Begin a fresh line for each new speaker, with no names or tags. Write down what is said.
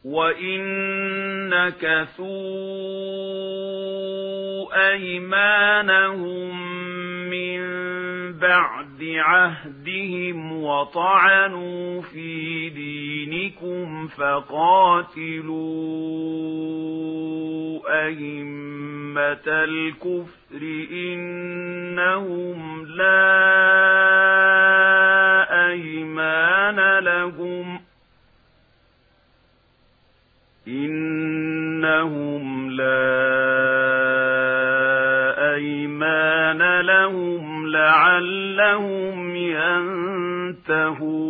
وَإِن نَكَثُوا أَيْمَانَهُم مِّن بَعْدِ عَهْدِهِمْ وَطَعَنُوا فِي دِينِكُمْ فَقَاتِلُوا أَئِمَّةَ الْكُفْرِ إِنَّهُمْ لَا أَيْمَانَ لَهُمْ لَعَلَّهُمْ يَنتَهُونَ